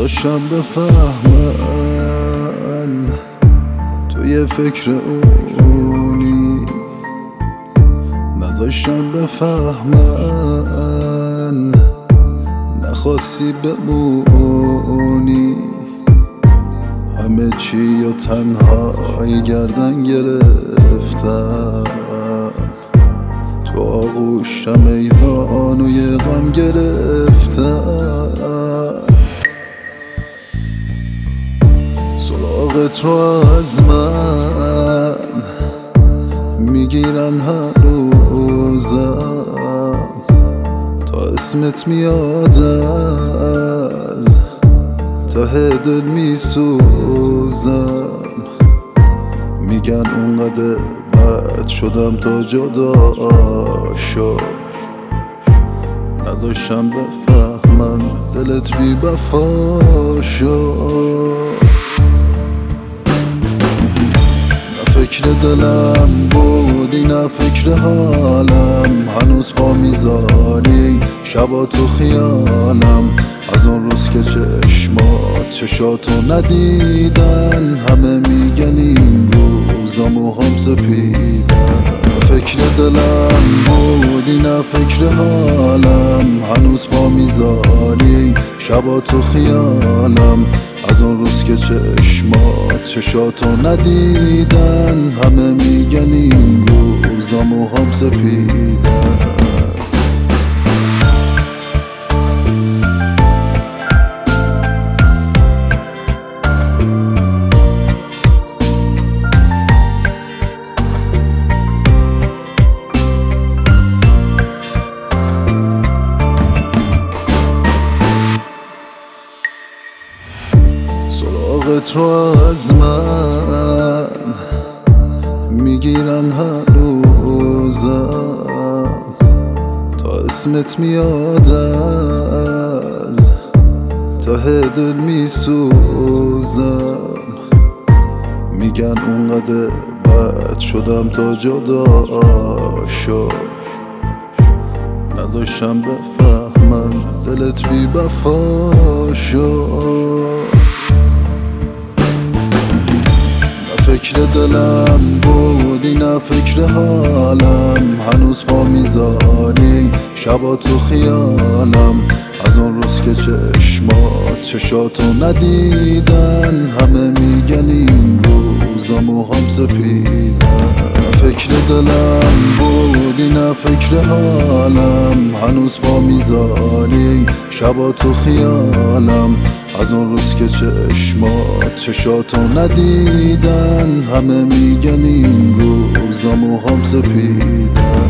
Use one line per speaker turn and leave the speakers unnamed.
نذاشتم بفهمن توی فکر اونی، نذاشتم بفهمن نخواستی بمونی. همه چی یا تنهایی گردن گرفتم، تو آغوشم ایزان و یه غم گرفتم. سراغت رو از من میگیرن هنوزم، تا اسمت میاد از ته دل میسوزم. میگن اونقدر بد شدم تا جدا شد، نذاشتم بفهمن دلت بی وفا شد. نه فکر دلم بودی نه فکر حالم، هنوز پا میذاری شبا تو خیالم. از اون روز که چشاتو ندیدن، همه میگن این روزا موهام سپیدن. نه فکر دلم بودی نه فکر حالم، هنوز پا میذاری شبا تو خیالم. از اون روز که چشاتو ندیدن، همه میگن این روزا موهام سپیدن. سراغت رو از من میگیرن هنوزم، تا اسمت میاد از ته دل میسوزم. میگن اونقدر بد شدم تا جدا شد، نذاشتم بفهمن دلت بی وفا شد. فکر دلم بودی نه فکر حالم، هنوز پا میذاری شبا تو خیالم. از اون روز که چشاتو ندیدن، همه میگن این روزا موهام سپیدن. فکر دلم بودی نه فکر حالم، هنوز پا میذاری شبا تو خیالم. از اون روز که چشاتو ندیدن، همه میگن این روزا موهام سپیدن.